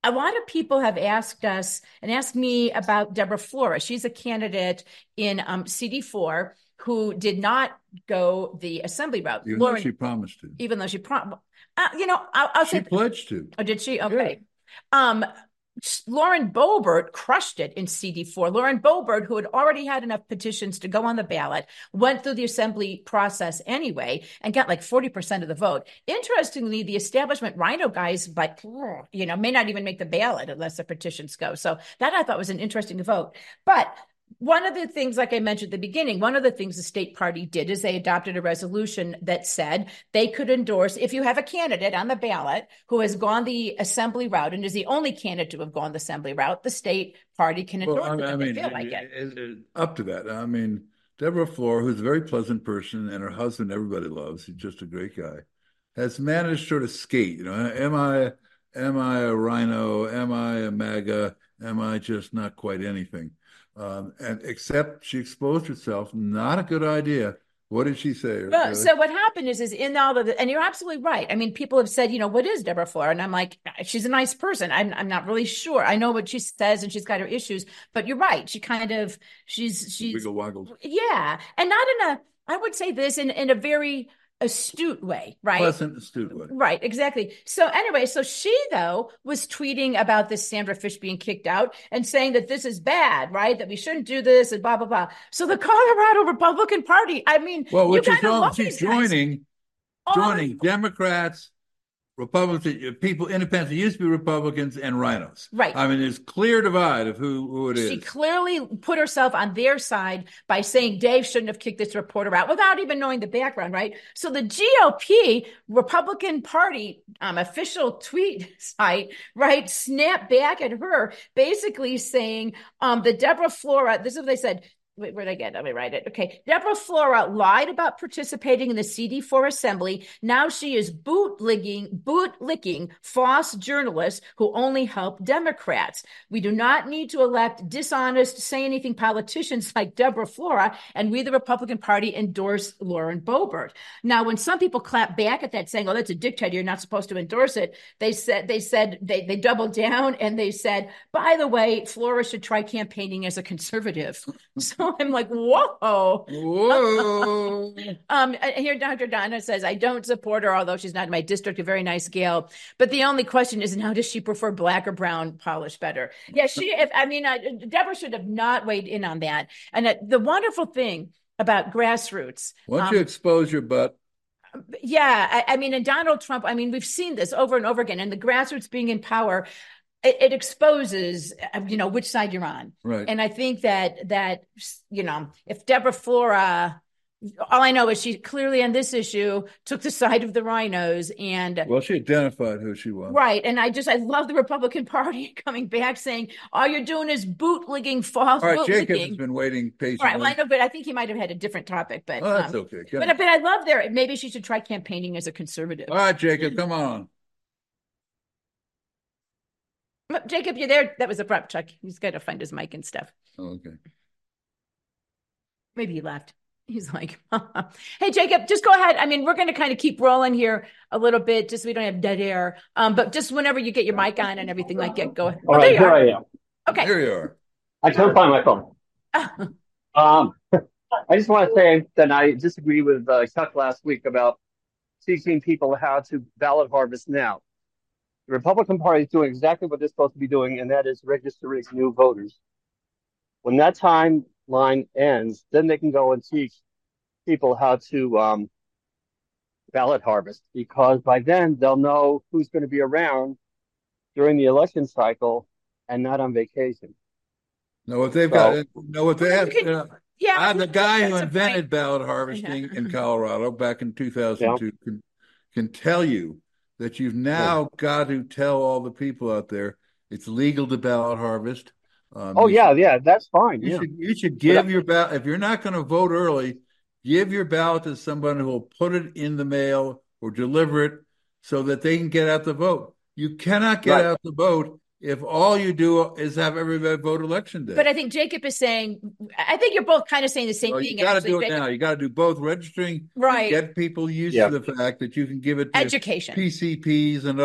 a lot of people have asked us and asked me about Deborah Flora. She's a candidate in um, C D four who did not go the assembly route. Even Lauren, though she promised to. Even though she promised. Uh, you know, I'll, I'll she say. pledged to. Oh, did she? Okay. Yeah. Um, Lauren Boebert crushed it in C D four. Lauren Boebert, who had already had enough petitions to go on the ballot, went through the assembly process anyway and got like forty percent of the vote. Interestingly, the establishment Rhino guys, but you know, may not even make the ballot unless the petitions go. So that I thought was an interesting vote. But one of the things, like I mentioned at the beginning, one of the things the state party did is they adopted a resolution that said they could endorse, if you have a candidate on the ballot who has gone the assembly route and is the only candidate to have gone the assembly route, the state party can endorse well, I, it. I mean, feel like it. It, it, up to that. I mean, Deborah Flora, who's a very pleasant person, and her husband everybody loves, he's just a great guy, has managed to sort of skate. You know, am I, am I a Rhino? Am I a MAGA? Am I just not quite anything? Um, and except she exposed herself, not a good idea. What did she say? Well, really? So what happened is, is in all of the, and you're absolutely right. I mean, people have said, you know, what is Deborah Flora? And I'm like, she's a nice person. I'm, I'm not really sure. I know what she says and she's got her issues, but you're right. She kind of, she's, she's, wiggle waggled. Yeah. And not in a, I would say this in, in a very astute way, right? Pleasant, astute way. Right, exactly. So anyway, so she, though, was tweeting about this Sandra Fish being kicked out and saying that this is bad, right? That we shouldn't do this and blah, blah, blah. So the Colorado Republican Party, I mean, well, what you she's, doing, love she's these guys. joining, joining oh. Democrats, Republicans, people, independents that used to be Republicans, and rhinos. Right. I mean, there's clear divide of who, who it is. She clearly put herself on their side by saying Dave shouldn't have kicked this reporter out without even knowing the background, right? So the G O P, Republican Party um, official tweet site, right, snapped back at her, basically saying um, that Deborah Flora, this is what they said. Wait, where'd I get? Let me write it. Okay. Deborah Flora lied about participating in the C D four assembly. Now she is bootlicking, bootlicking false journalists who only help Democrats. We do not need to elect dishonest, say anything politicians like Deborah Flora, and we, the Republican Party, endorse Lauren Boebert. Now, when some people clap back at that, saying, "Oh, that's a dictator, you're not supposed to endorse it," they said they said they they doubled down and they said, "By the way, Flora should try campaigning as a conservative." So I'm like, whoa. Whoa. um, here, Doctor Donna says, I don't support her, although she's not in my district, a very nice gal. But the only question is, now does she prefer black or brown polish better? Yeah, she, if, I mean, uh, Deborah should have not weighed in on that. And uh, the wonderful thing about grassroots. Once um, you expose your butt. Yeah, I, I mean, and Donald Trump, I mean, we've seen this over and over again, and the grassroots being in power, It, it exposes, you know, which side you're on. Right. And I think that, that, you know, if Deborah Flora, all I know is she clearly on this issue took the side of the rhinos and. Well, she identified who she was. Right. And I just, I love the Republican Party coming back saying, all you're doing is bootlicking, false All right, bootlicking. Jacob has been waiting patiently. All right, well, I know, but I think he might have had a different topic. But oh, that's um, okay. But, but I love their, maybe she should try campaigning as a conservative. All right, Jacob, come on. Jacob, you there? That was a prep check. He's got to find his mic and stuff. Oh, okay. Maybe he left. He's like, hey, Jacob, just go ahead. I mean, we're going to kind of keep rolling here a little bit, just so we don't have dead air. Um, but just whenever you get your mic on and everything like that, go ahead. All oh, right, here I am. Okay. Here you are. I can't find my phone. um, I just want to say that I disagree with uh, Chuck last week about teaching people how to ballot harvest now. The Republican Party is doing exactly what they're supposed to be doing, and that is registering new voters. When that timeline ends, then they can go and teach people how to um, ballot harvest, because by then they'll know who's going to be around during the election cycle and not on vacation. No, what they've so, got, no, what they have. Can, uh, yeah, I'm the guy who invented ballot harvesting in Colorado back in two thousand two. Yeah. Can, can tell you that you've now yeah. got to tell all the people out there it's legal to ballot harvest. Um, oh yeah, should, yeah, that's fine. You yeah. should you should give your ballot if you're not going to vote early. Give your ballot to someone who will put it in the mail or deliver it so that they can get out the vote. You cannot get right. out the vote if all you do is have everybody vote election day. But I think Jacob is saying, I think you're both kind of saying the same well, thing. You got to do it Jacob. now. You got to do both registering, right? Get people used yeah. to the fact that you can give it to education, P C Ps and other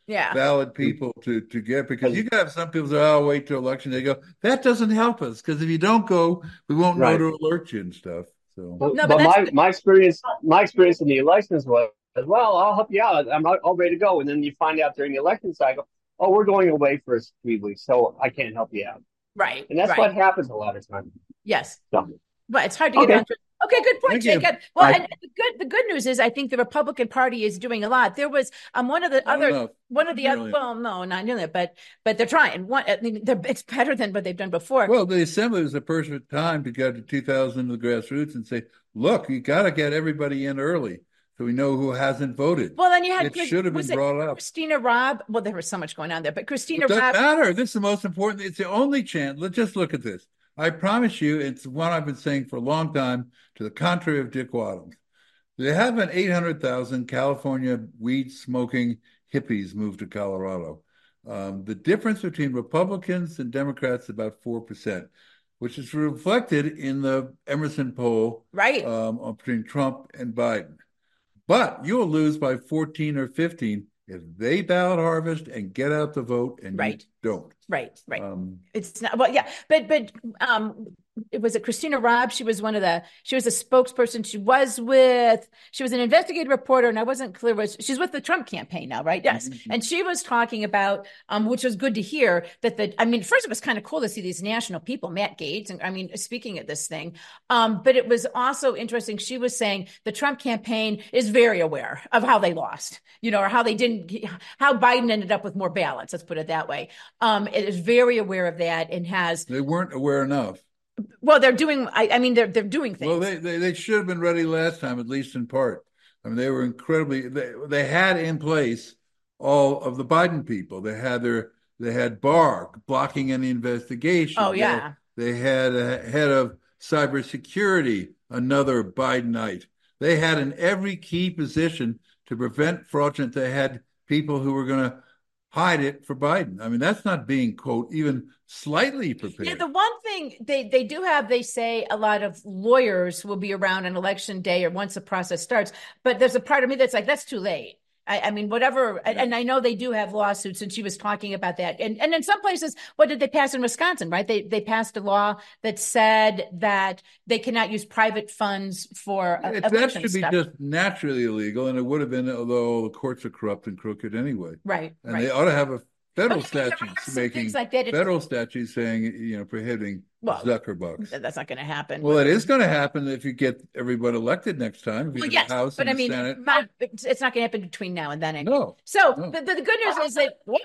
yeah. valid people to, to get, because you got some people that, oh, I'll wait till election. They go, that doesn't help us, because if you don't go, we won't right. know to alert you and stuff. So, but, no, but, but my, my experience, my experience in the elections was, well, I'll help you out. I'm all, all ready to go. And then you find out during the election cycle, oh, we're going away for three weeks, so I can't help you out. Right. And that's right. what happens a lot of times. Yes. So. But it's hard to get okay. on. Okay, good point, Thank Jacob. you. Well, I, and the good the good news is I think the Republican Party is doing a lot. There was um one of the other enough. one of the Really. other well, no, not nearly, but but they're trying. One, I mean, they're, it's better than what they've done before. Well, the assembly was the perfect time to get to two thousand of the grassroots and say, look, you got to get everybody in early so we know who hasn't voted. Well, then you had it should have been brought up. Christina Robb. Well, there was so much going on there, but Christina it doesn't Robb. matter. This is the most important. It's the only chance. Let's just look at this. I promise you, it's one I've been saying for a long time, to the contrary of Dick Wadhams. They have an eight hundred thousand California weed-smoking hippies moved to Colorado. Um, the difference between Republicans and Democrats is about four percent, which is reflected in the Emerson poll right. um, between Trump and Biden. But you'll lose by fourteen or fifteen if they ballot harvest and get out the vote and right. you don't. Right, right. Um, it's not well, yeah, but but um, it was it Christina Robb. She was one of the. She was a spokesperson. She was with. She was an investigative reporter, and I wasn't clear. Was she's with the Trump campaign now, right? Yes, mm-hmm. And she was talking about, um, which was good to hear that the. I mean, first it was kind of cool to see these national people, Matt Gaetz, and I mean, speaking at this thing. Um, but it was also interesting. She was saying the Trump campaign is very aware of how they lost, you know, or how they didn't, how Biden ended up with more ballots. Let's put it that way. Um, it is very aware of that and has. They weren't aware enough. Well, they're doing. I, I mean, they're they're doing things. Well, they, they they should have been ready last time, at least in part. I mean, they were incredibly. They they had in place all of the Biden people. They had their they had Barr blocking any investigation. Oh yeah. They, they had a head of cybersecurity, another Bidenite. They had in every key position to prevent fraudulent. They had people who were going to hide it for Biden. I mean, that's not being, quote, even slightly prepared. Yeah, the one thing they, they do have, they say a lot of lawyers will be around on election day or once the process starts. But there's a part of me that's like, that's too late. I, I mean, whatever. Yeah. And I know they do have lawsuits, and she was talking about that. And and in some places, what did they pass in Wisconsin, right? They they passed a law that said that they cannot use private funds for uh, it, that should stuff. be just naturally illegal, and it would have been, although the courts are corrupt and crooked anyway. Right. And right. they ought to have a federal okay, statutes making like that. federal statutes saying, you know, prohibiting well, Zuckerbucks. That's not going to happen. Well, it is going to happen if you get everybody elected next time. Well, yes, House but and I mean, Senate. my, it's not going to happen between now and then. Anyway. No. So no. The, the, the good news is that. What?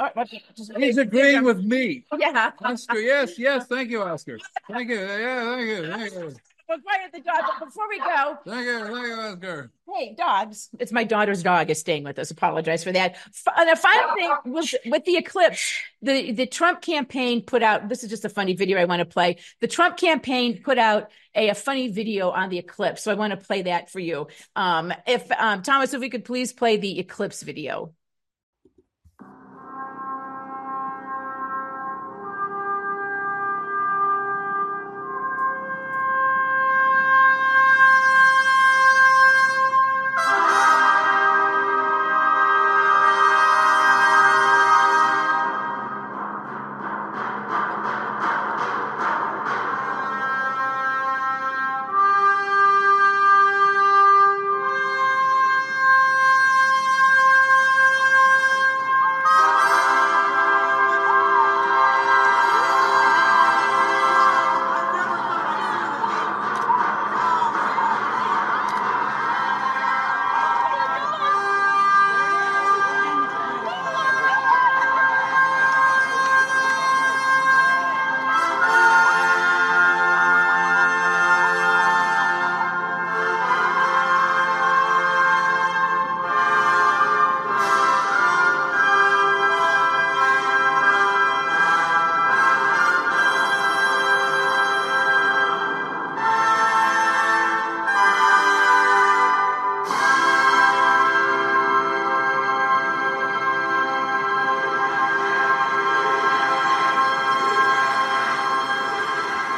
He's agreeing with me. Yeah. Oscar, yes, yes. Thank you, Oscar. Thank you. Yeah, thank you. Thank you. We're quiet the dog, but before we go. Thank you. Thank you, Oscar. Hey, dogs. It's my daughter's dog is staying with us. Apologize for that. And a final thing was with the eclipse, the, the Trump campaign put out, this is just a funny video I want to play. The Trump campaign put out a, a funny video on the eclipse. So I want to play that for you. Um, if um, Thomas, if we could please play the eclipse video.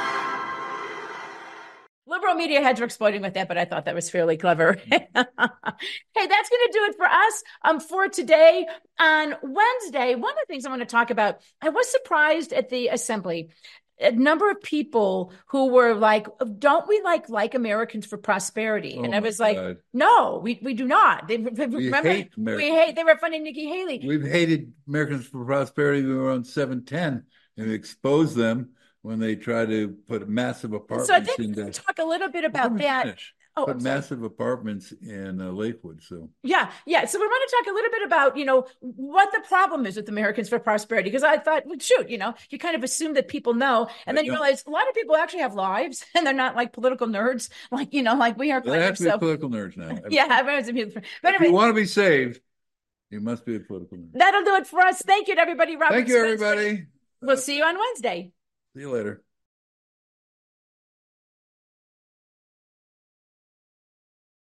Media heads were exploding with that, but I thought that was fairly clever. Hey, that's going to do it for us um, for today. On Wednesday, one of the things I want to talk about, I was surprised at the assembly. A number of people who were like, don't we like like Americans for prosperity? Oh and I was like, God. no, we, we do not. They, we remember, hate we hate, they were funding Nikki Haley. We've hated Americans for Prosperity. We were on seven ten and exposed them when they try to put massive apartments. So I think in we can talk a little bit about that. Finish. Oh, put massive apartments in uh, Lakewood. So yeah, yeah. So we want to talk a little bit about, you know, what the problem is with Americans for Prosperity, because I thought, well, shoot, you know, you kind of assume that people know, and then you realize a lot of people actually have lives, and they're not like political nerds, like you know, like we are. They have to be so. political nerds now. Yeah, everyone's a political. But if anyway, you want to be saved, you must be a political nerd. That'll do it for us. Thank you to everybody. Robert Thank you, everybody. We'll see you on Wednesday. See you later.